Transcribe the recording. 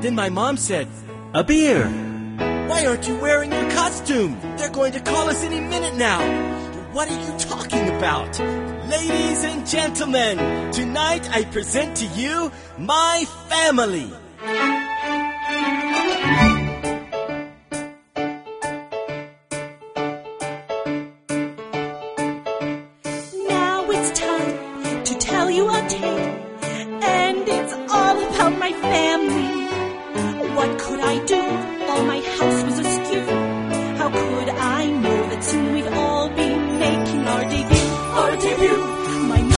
Then my mom said, "A beer." "Why aren't you wearing your costume? They're going to call us any minute now." "What are you talking about?" Ladies and gentlemen, tonight I present to you my family.